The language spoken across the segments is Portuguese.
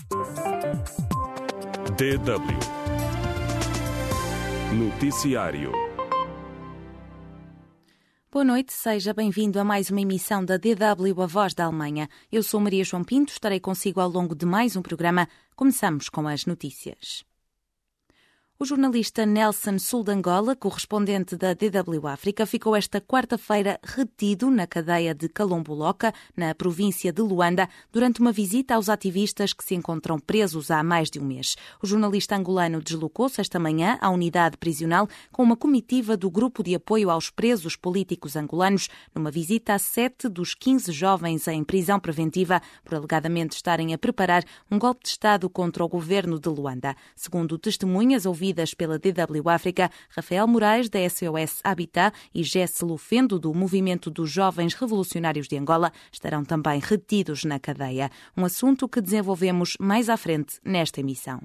DW Noticiário. Boa noite, seja bem-vindo a mais uma emissão da DW A Voz da Alemanha. Eu sou Maria João Pinto, estarei consigo ao longo de mais um programa. Começamos com as notícias. O jornalista Nelson Sul-de-Angola, correspondente da DW África, ficou esta quarta-feira retido na cadeia de Kalomboloka, na província de Luanda, durante uma visita aos ativistas que se encontram presos há mais de um mês. O jornalista angolano deslocou-se esta manhã à unidade prisional com uma comitiva do Grupo de Apoio aos Presos Políticos Angolanos, numa visita a 7 dos 15 jovens em prisão preventiva por alegadamente estarem a preparar um golpe de Estado contra o governo de Luanda. Segundo testemunhas ouvidas pela DW África, Rafael Moraes, da SOS Habitat, e Jesse Lufendo, do Movimento dos Jovens Revolucionários de Angola, estarão também retidos na cadeia. Um assunto que desenvolvemos mais à frente nesta emissão.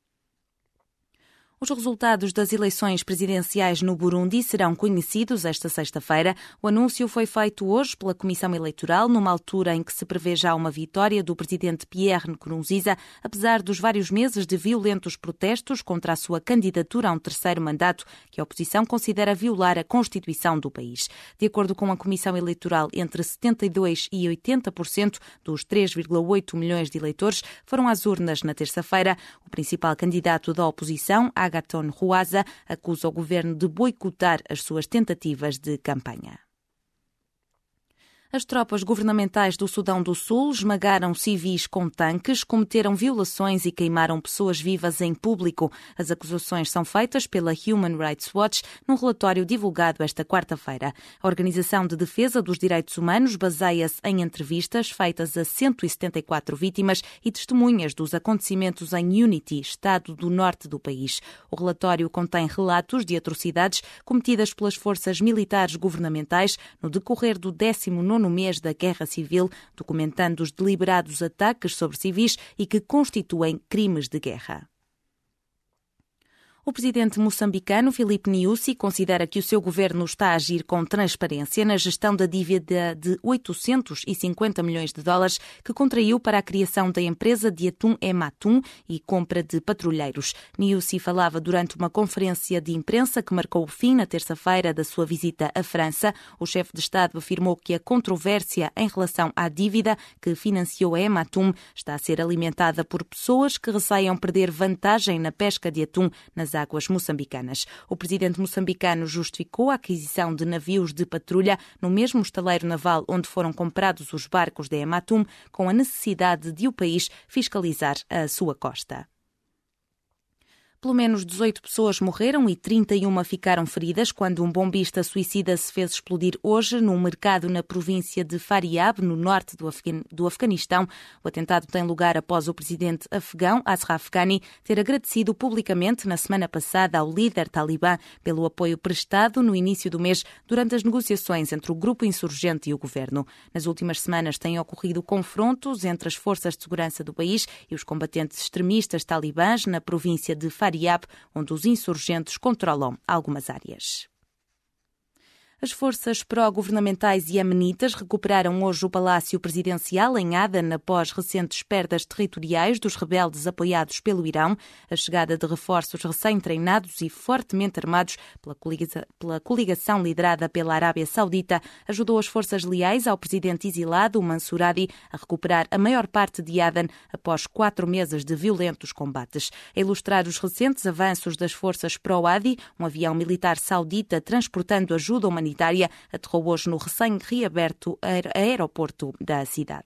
Os resultados das eleições presidenciais no Burundi serão conhecidos esta sexta-feira. O anúncio foi feito hoje pela Comissão Eleitoral, numa altura em que se prevê já uma vitória do presidente Pierre Nkurunziza, apesar dos vários meses de violentos protestos contra a sua candidatura a um terceiro mandato, que a oposição considera violar a Constituição do país. De acordo com a Comissão Eleitoral, entre 72% e 80% dos 3,8 milhões de eleitores foram às urnas na terça-feira. O principal candidato da oposição, Agathon Rwasa, acusa o governo de boicotar as suas tentativas de campanha. As tropas governamentais do Sudão do Sul esmagaram civis com tanques, cometeram violações e queimaram pessoas vivas em público. As acusações são feitas pela Human Rights Watch num relatório divulgado esta quarta-feira. A Organização de Defesa dos Direitos Humanos baseia-se em entrevistas feitas a 174 vítimas e testemunhas dos acontecimentos em Unity, estado do norte do país. O relatório contém relatos de atrocidades cometidas pelas forças militares governamentais no decorrer do 19º mês da Guerra Civil, documentando os deliberados ataques sobre civis e que constituem crimes de guerra. O presidente moçambicano, Filipe Nyusi, considera que o seu governo está a agir com transparência na gestão da dívida de 850 milhões de dólares que contraiu para a criação da empresa de atum Ematum e compra de patrulheiros. Nyusi falava durante uma conferência de imprensa que marcou o fim, na terça-feira, da sua visita à França. O chefe de Estado afirmou que a controvérsia em relação à dívida que financiou a Ematum está a ser alimentada por pessoas que receiam perder vantagem na pesca de atum nas águas moçambicanas. O presidente moçambicano justificou a aquisição de navios de patrulha no mesmo estaleiro naval onde foram comprados os barcos da Ematum, com a necessidade de o país fiscalizar a sua costa. Pelo menos 18 pessoas morreram e 31 ficaram feridas quando um bombista suicida se fez explodir hoje num mercado na província de Faryab, no norte do Afeganistão. O atentado tem lugar após o presidente afegão, Ashraf Ghani, ter agradecido publicamente na semana passada ao líder talibã pelo apoio prestado no início do mês durante as negociações entre o grupo insurgente e o governo. Nas últimas semanas têm ocorrido confrontos entre as forças de segurança do país e os combatentes extremistas talibãs na província de Faryab, onde os insurgentes controlam algumas áreas. As forças pró-governamentais iemenitas recuperaram hoje o Palácio Presidencial em Aden após recentes perdas territoriais dos rebeldes apoiados pelo Irão. A chegada de reforços recém-treinados e fortemente armados pela coligação liderada pela Arábia Saudita ajudou as forças leais ao presidente exilado, Mansur Hadi, a recuperar a maior parte de Aden após 4 meses de violentos combates. A ilustrar os recentes avanços das forças pró-Hadi, um avião militar saudita transportando ajuda humanitária aterrou hoje no recém-reaberto aeroporto da cidade.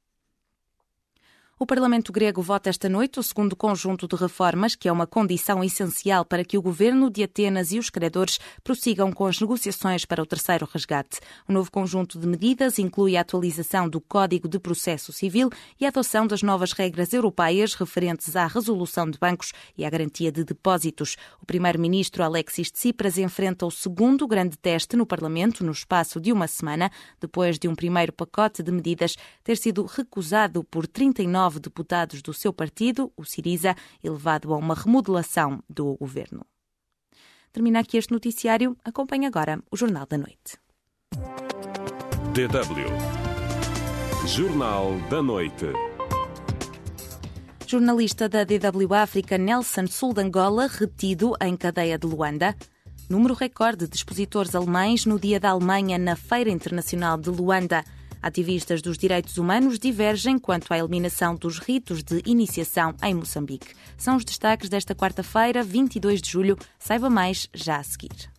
O Parlamento grego vota esta noite o segundo conjunto de reformas, que é uma condição essencial para que o governo de Atenas e os credores prossigam com as negociações para o terceiro resgate. O novo conjunto de medidas inclui a atualização do Código de Processo Civil e a adoção das novas regras europeias referentes à resolução de bancos e à garantia de depósitos. O primeiro-ministro Alexis Tsipras enfrenta o segundo grande teste no Parlamento no espaço de uma semana, depois de um primeiro pacote de medidas ter sido recusado por 39 deputados do seu partido, o Syriza, e levado a uma remodelação do governo. Termina aqui este noticiário. Acompanhe agora o Jornal da Noite. DW Jornal da Noite. Jornalista da DW África, Nelson Sul de Angola, retido em cadeia de Luanda. Número recorde de expositores alemães no Dia da Alemanha na Feira Internacional de Luanda. Ativistas dos direitos humanos divergem quanto à eliminação dos ritos de iniciação em Moçambique. São os destaques desta quarta-feira, 22 de julho. Saiba mais já a seguir.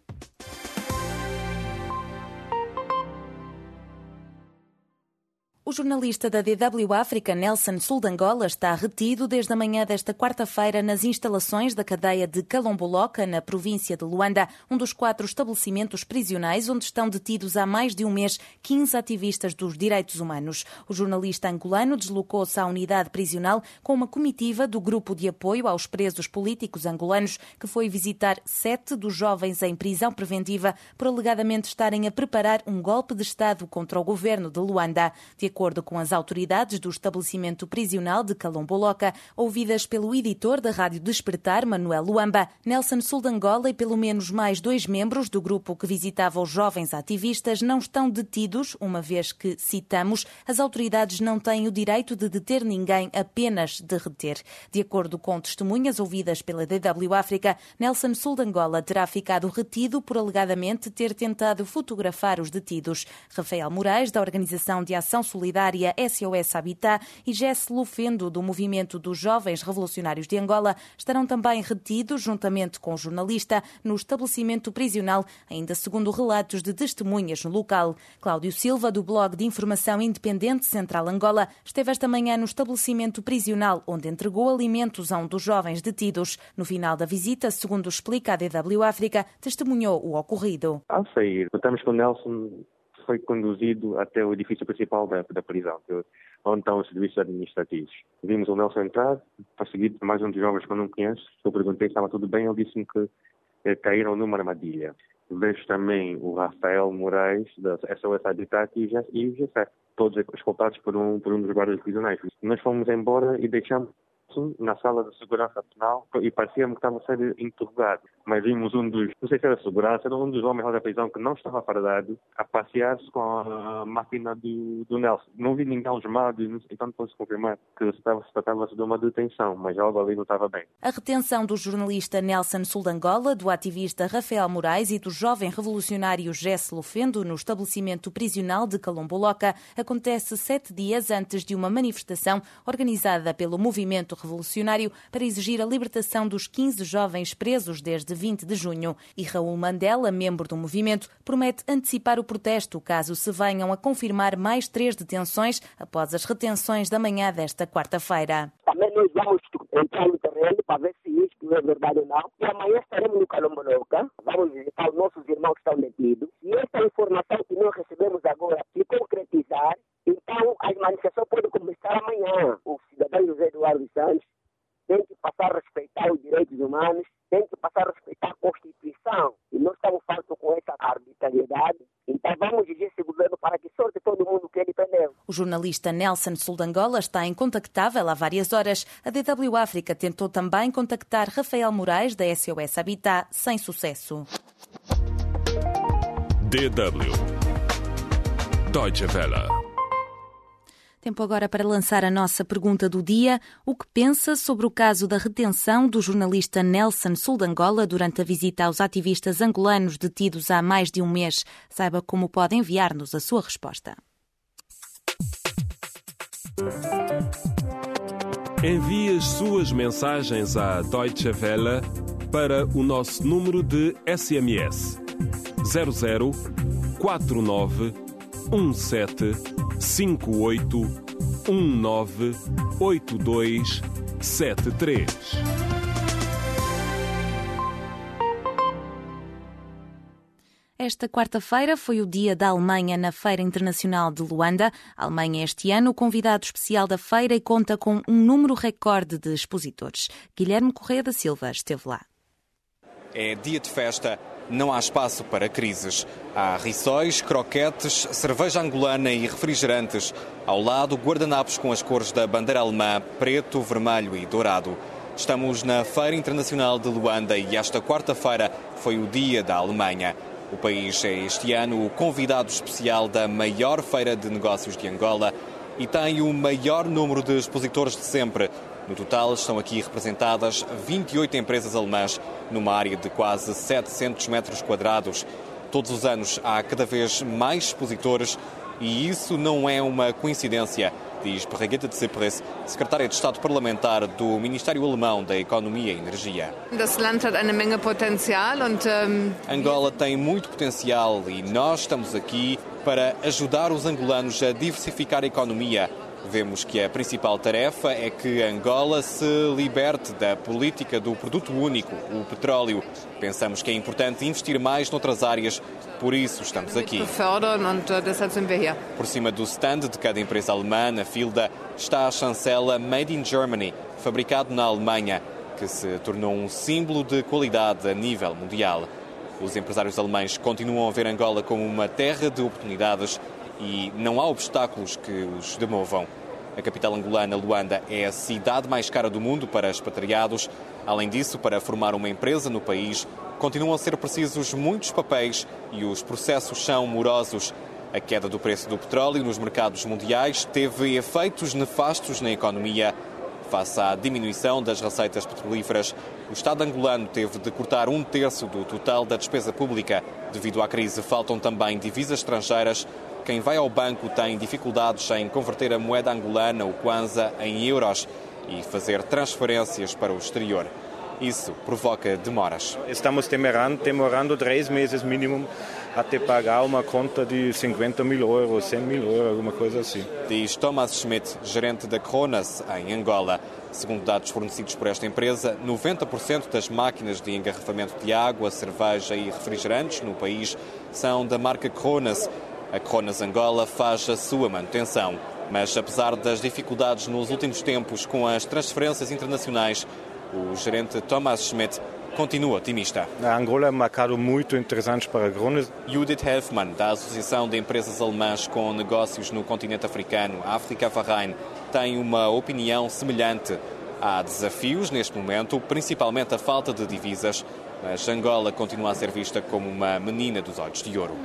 O jornalista da DW África, Nelson Sul de Angola, está retido desde a manhã desta quarta-feira nas instalações da cadeia de Calomboloka, na província de Luanda, um dos 4 estabelecimentos prisionais onde estão detidos há mais de um mês 15 ativistas dos direitos humanos. O jornalista angolano deslocou-se à unidade prisional com uma comitiva do Grupo de Apoio aos Presos Políticos Angolanos, que foi visitar 7 dos jovens em prisão preventiva por alegadamente estarem a preparar um golpe de Estado contra o governo de Luanda. De acordo com as autoridades do estabelecimento prisional de Calomboloka, ouvidas pelo editor da Rádio Despertar, Manuel Luamba, Nelson Sul de Angola e pelo menos mais 2 membros do grupo que visitava os jovens ativistas não estão detidos, uma vez que, citamos, as autoridades não têm o direito de deter ninguém, apenas de reter. De acordo com testemunhas ouvidas pela DW África, Nelson Sul de Angola terá ficado retido por alegadamente ter tentado fotografar os detidos. Rafael Moraes, da Organização de Ação Solidária SOS Habitat, e Jesse Lufendo, do Movimento dos Jovens Revolucionários de Angola, estarão também retidos, juntamente com o jornalista, no estabelecimento prisional, ainda segundo relatos de testemunhas no local. Cláudio Silva, do blog de informação independente Central Angola, esteve esta manhã no estabelecimento prisional, onde entregou alimentos a um dos jovens detidos. No final da visita, segundo explica a DW África, testemunhou o ocorrido. Ao sair, estamos com o Nelson, foi conduzido até o edifício principal da prisão, onde estão os serviços administrativos. Vimos o Nelson entrar, perseguido por mais um dos jovens que eu não conheço. Eu perguntei se estava tudo bem, ele disse-me que caíram numa armadilha. Vejo também o Rafael Moraes, da SOS Habitat, e o José, todos escoltados por um dos guardas prisionais. Nós fomos embora e deixamos na sala de segurança penal e parecia-me que estava a ser interrogado. Mas vimos não sei se era segurança, era um dos homens lá da prisão que não estava fardado a passear-se com a máquina do Nelson. Não vi ninguém algemado, então posso confirmar que se tratava-se de uma detenção, mas algo ali não estava bem. A retenção do jornalista Nelson Sul de Angola, do ativista Rafael Moraes e do jovem revolucionário Jesse Lufendo no estabelecimento prisional de Calomboloka acontece 7 dias antes de uma manifestação organizada pelo movimento revolucionário para exigir a libertação dos 15 jovens presos desde 20 de junho. E Raul Mandela, membro do movimento, promete antecipar o protesto caso se venham a confirmar mais 3 detenções após as retenções da manhã desta quarta-feira. Também nós vamos entrar no terreno para ver se isto é verdade ou não. E amanhã estaremos no Calomboloka, vamos visitar os nossos irmãos que estão detidos. E esta informação que nós recebemos agora se concretizar, então as manifestações podem começar amanhã. O cidadão José Eduardo Santos tem que passar a respeitar os direitos humanos, tem que passar a respeitar a Constituição. E nós estamos fartos com essa arbitrariedade. Então vamos exigir esse governo para que solte todo mundo que ele prendeu. O jornalista Nelson Sul de Angola está incontactável há várias horas. A DW África tentou também contactar Rafael Moraes, da SOS Habitat, sem sucesso. DW Deutsche Welle. Tempo agora para lançar a nossa pergunta do dia. O que pensa sobre o caso da retenção do jornalista Nelson Sul de Angola durante a visita aos ativistas angolanos detidos há mais de um mês? Saiba como pode enviar-nos a sua resposta. Envie as suas mensagens à Deutsche Welle para o nosso número de SMS 00 49 17 58 19 82 73. Esta quarta-feira foi o Dia da Alemanha na Feira Internacional de Luanda. A Alemanha é este ano o convidado especial da feira e conta com um número recorde de expositores. Guilherme Correia da Silva esteve lá. É dia de festa, não há espaço para crises. Há rissóis, croquetes, cerveja angolana e refrigerantes. Ao lado, guardanapos com as cores da bandeira alemã, preto, vermelho e dourado. Estamos na Feira Internacional de Luanda e esta quarta-feira foi o Dia da Alemanha. O país é este ano o convidado especial da maior feira de negócios de Angola e tem o maior número de expositores de sempre. No total, estão aqui representadas 28 empresas alemãs numa área de quase 700 metros quadrados. Todos os anos há cada vez mais expositores e isso não é uma coincidência, diz Brigitte Tsipress, secretária de Estado parlamentar do Ministério Alemão da Economia e Energia. Angola tem muito potencial e nós estamos aqui para ajudar os angolanos a diversificar a economia. Vemos que a principal tarefa é que Angola se liberte da política do produto único, o petróleo. Pensamos que é importante investir mais noutras áreas, por isso estamos aqui. Por cima do stand de cada empresa alemã, na Filda, está a chancela Made in Germany, fabricado na Alemanha, que se tornou um símbolo de qualidade a nível mundial. Os empresários alemães continuam a ver Angola como uma terra de oportunidades e não há obstáculos que os demovam. A capital angolana, Luanda, é a cidade mais cara do mundo para expatriados. Além disso, para formar uma empresa no país, continuam a ser precisos muitos papéis e os processos são morosos. A queda do preço do petróleo nos mercados mundiais teve efeitos nefastos na economia. Face à diminuição das receitas petrolíferas, o Estado angolano teve de cortar 1/3 do total da despesa pública. Devido à crise, faltam também divisas estrangeiras. Quem vai ao banco tem dificuldades em converter a moeda angolana, o kwanza, em euros e fazer transferências para o exterior. Isso provoca demoras. Estamos demorando 3 meses mínimo até pagar uma conta de 50 mil euros, 100 mil euros, alguma coisa assim. Diz Thomas Schmidt, gerente da Kronas, em Angola. Segundo dados fornecidos por esta empresa, 90% das máquinas de engarrafamento de água, cerveja e refrigerantes no país são da marca Kronas. A Kronas Angola faz a sua manutenção. Mas, apesar das dificuldades nos últimos tempos com as transferências internacionais, o gerente Thomas Schmidt continua otimista. A Angola é um mercado muito interessante para a Kronas. Judith Helfmann, da Associação de Empresas Alemãs com Negócios no continente africano, Africa Verein, tem uma opinião semelhante. Há desafios neste momento, principalmente a falta de divisas, mas Angola continua a ser vista como uma menina dos olhos de ouro.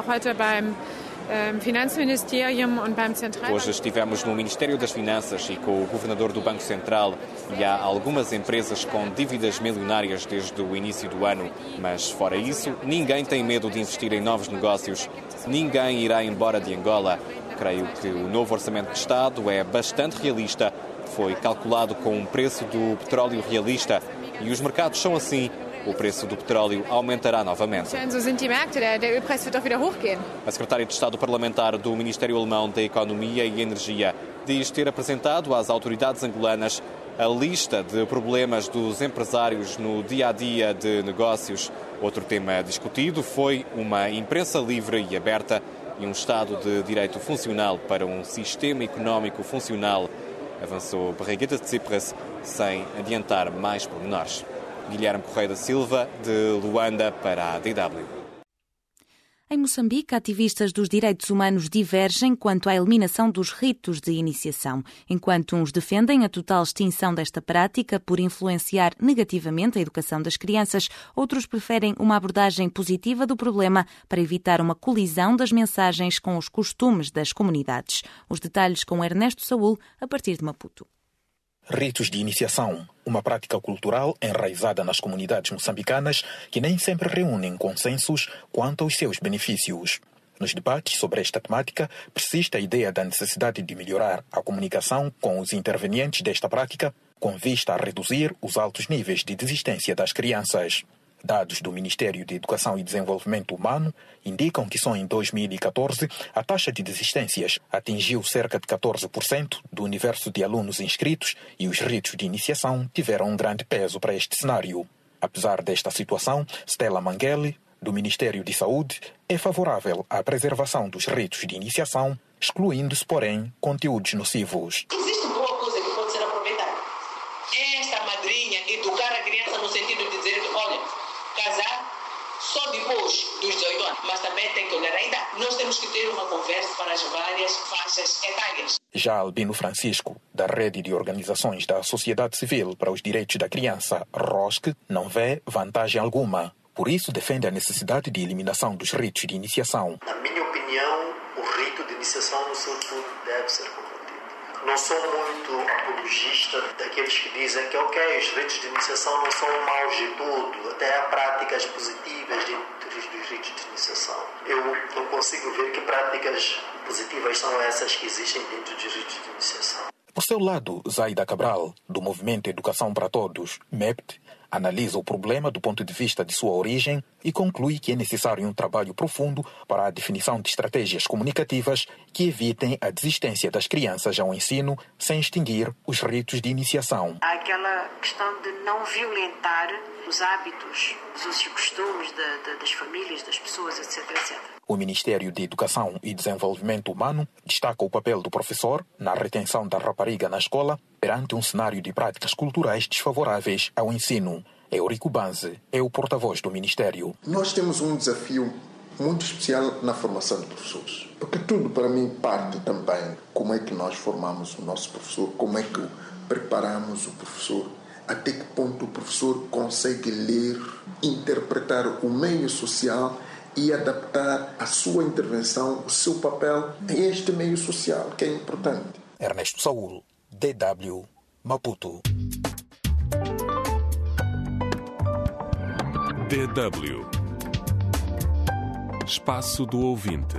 Hoje estivemos no Ministério das Finanças e com o governador do Banco Central e há algumas empresas com dívidas milionárias desde o início do ano, mas fora isso, ninguém tem medo de investir em novos negócios, ninguém irá embora de Angola. Creio que o novo Orçamento de Estado é bastante realista, foi calculado com um preço do petróleo realista e os mercados são assim. O preço do petróleo aumentará novamente. A secretária de Estado parlamentar do Ministério Alemão da Economia e Energia diz ter apresentado às autoridades angolanas a lista de problemas dos empresários no dia-a-dia de negócios. Outro tema discutido foi uma imprensa livre e aberta e um Estado de Direito funcional para um sistema económico funcional, avançou Brigitte Tsipress, sem adiantar mais pormenores. Guilherme Correia da Silva, de Luanda, para a DW. Em Moçambique, ativistas dos direitos humanos divergem quanto à eliminação dos ritos de iniciação. Enquanto uns defendem a total extinção desta prática por influenciar negativamente a educação das crianças, outros preferem uma abordagem positiva do problema para evitar uma colisão das mensagens com os costumes das comunidades. Os detalhes com Ernesto Saúl, a partir de Maputo. Ritos de iniciação, uma prática cultural enraizada nas comunidades moçambicanas que nem sempre reúnem consensos quanto aos seus benefícios. Nos debates sobre esta temática, persiste a ideia da necessidade de melhorar a comunicação com os intervenientes desta prática, com vista a reduzir os altos níveis de desistência das crianças. Dados do Ministério de Educação e Desenvolvimento Humano indicam que só em 2014 a taxa de desistências atingiu cerca de 14% do universo de alunos inscritos e os ritos de iniciação tiveram um grande peso para este cenário. Apesar desta situação, Stella Mangueli, do Ministério de Saúde, é favorável à preservação dos ritos de iniciação, excluindo-se, porém, conteúdos nocivos. Existe boa coisa que pode ser aproveitada. Esta madrinha educar a criança no sentido de dizer, olha, casar só depois dos 18 anos, mas também tem que olhar a idade. Nós temos que ter uma conversa para as várias faixas etárias. Já Albino Francisco, da Rede de Organizações da Sociedade Civil para os Direitos da Criança, ROSC, não vê vantagem alguma. Por isso, defende a necessidade de eliminação dos ritos de iniciação. Na minha opinião, o rito de iniciação no seu todo deve ser combatido. não sou muito apologista daqueles que dizem que os ritos de iniciação não são maus de tudo, até há práticas positivas dentro dos ritos de iniciação. Eu não consigo ver que práticas positivas são essas que existem dentro dos ritos de iniciação. Por seu lado, Zaida Cabral, do Movimento Educação para Todos, MEPT, analisa o problema do ponto de vista de sua origem e conclui que é necessário um trabalho profundo para a definição de estratégias comunicativas que evitem a desistência das crianças ao ensino sem extinguir os ritos de iniciação. Há aquela questão de não violentar os hábitos, os usos e costumes das famílias, das pessoas, etc, etc. O Ministério de Educação e Desenvolvimento Humano destaca o papel do professor na retenção da rapariga na escola perante um cenário de práticas culturais desfavoráveis ao ensino. Eurico Banze é o porta-voz do Ministério. Nós temos um desafio muito especial na formação de professores, porque tudo para mim parte também como é que nós formamos o nosso professor, como é que preparamos o professor, até que ponto o professor consegue ler, interpretar o meio social e adaptar a sua intervenção, o seu papel a este meio social, que é importante. Ernesto Saúl, DW, Maputo. DW Espaço do Ouvinte.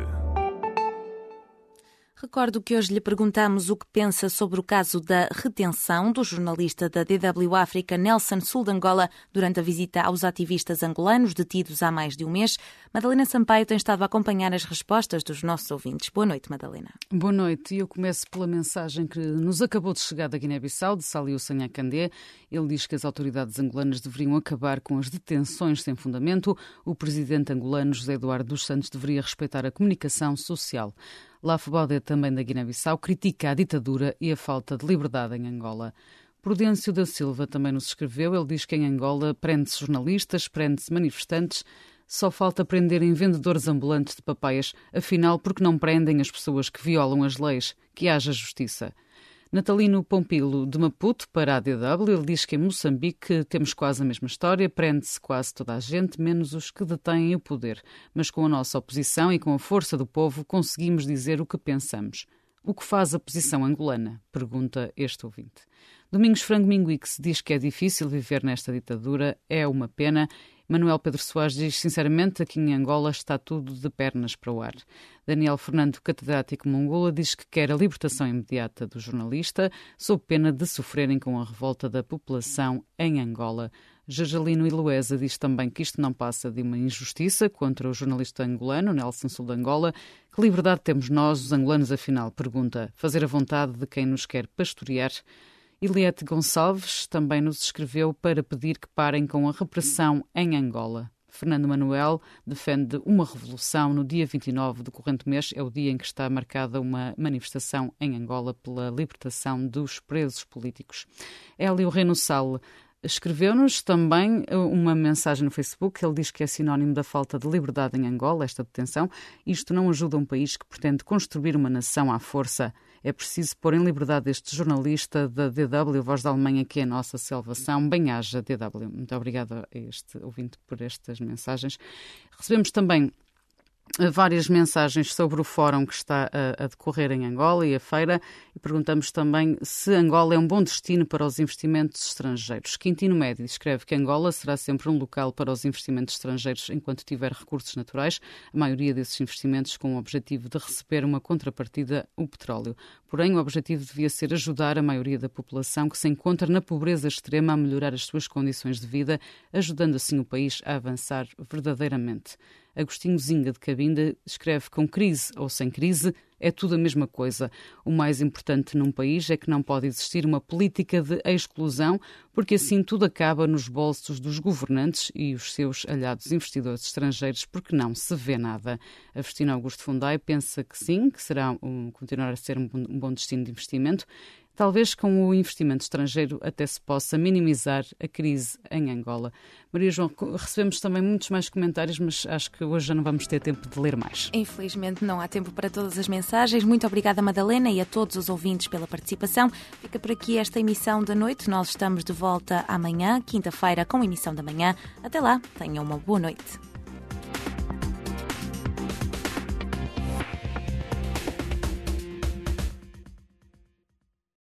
Recordo que hoje lhe perguntamos o que pensa sobre o caso da retenção do jornalista da DW África, Nelson Sul de Angola, durante a visita aos ativistas angolanos detidos há mais de um mês. Madalena Sampaio tem estado a acompanhar as respostas dos nossos ouvintes. Boa noite, Madalena. Boa noite. E eu começo pela mensagem que nos acabou de chegar da Guiné-Bissau, de Saliu Sanha Candé. Ele diz que as autoridades angolanas deveriam acabar com as detenções sem fundamento. O presidente angolano, José Eduardo dos Santos, deveria respeitar a comunicação social. Lafo Baudet, também da Guiné-Bissau, critica a ditadura e a falta de liberdade em Angola. Prudêncio da Silva também nos escreveu. Ele diz que em Angola prende-se jornalistas, prende-se manifestantes. Só falta prenderem vendedores ambulantes de papaias. Afinal, porque não prendem as pessoas que violam as leis? Que haja justiça. Natalino Pompilo, de Maputo, para a DW, ele diz que em Moçambique temos quase a mesma história, prende-se quase toda a gente, menos os que detêm o poder. Mas com a nossa oposição e com a força do povo conseguimos dizer o que pensamos. O que faz a posição angolana? Pergunta este ouvinte. Domingos Frango Minguix diz que é difícil viver nesta ditadura, é uma pena. Manuel Pedro Soares diz, sinceramente, aqui em Angola está tudo de pernas para o ar. Daniel Fernando, catedrático mongola, diz que quer a libertação imediata do jornalista, sob pena de sofrerem com a revolta da população em Angola. Gergelino Iluesa diz também que isto não passa de uma injustiça contra o jornalista angolano, Nelson Sul de Angola. Que liberdade temos nós, os angolanos, afinal? Pergunta. Fazer a vontade de quem nos quer pastorear. Eliette Gonçalves também nos escreveu para pedir que parem com a repressão em Angola. Fernando Manuel defende uma revolução no dia 29 do corrente mês. É o dia em que está marcada uma manifestação em Angola pela libertação dos presos políticos. Hélio Reno Sal escreveu-nos também uma mensagem no Facebook. Ele diz que é sinónimo da falta de liberdade em Angola, esta detenção. Isto não ajuda um país que pretende construir uma nação à força. É preciso pôr em liberdade este jornalista da DW, Voz da Alemanha, que é a nossa salvação. Bem-haja, DW. Muito obrigada a este ouvinte por estas mensagens. Recebemos também várias mensagens sobre o fórum que está a decorrer em Angola e a feira, e perguntamos também se Angola é um bom destino para os investimentos estrangeiros. Quintino Médio escreve que Angola será sempre um local para os investimentos estrangeiros enquanto tiver recursos naturais, a maioria desses investimentos com o objetivo de receber uma contrapartida, o petróleo. Porém, o objetivo devia ser ajudar a maioria da população que se encontra na pobreza extrema a melhorar as suas condições de vida, ajudando assim o país a avançar verdadeiramente. Agostinho Zinga, de Cabinda, escreve: com crise ou sem crise, é tudo a mesma coisa. O mais importante num país é que não pode existir uma política de exclusão, porque assim tudo acaba nos bolsos dos governantes e os seus alhados investidores estrangeiros, porque não se vê nada. Agostinho Augusto Fundai pensa que sim, que será continuar a ser um bom destino de investimento. Talvez com o investimento estrangeiro até se possa minimizar a crise em Angola. Maria João, recebemos também muitos mais comentários, mas acho que hoje já não vamos ter tempo de ler mais. Infelizmente não há tempo para todas as mensagens. Muito obrigada, Madalena, e a todos os ouvintes pela participação. Fica por aqui esta emissão da noite. Nós estamos de volta amanhã, quinta-feira, com a emissão da manhã. Até lá, tenham uma boa noite.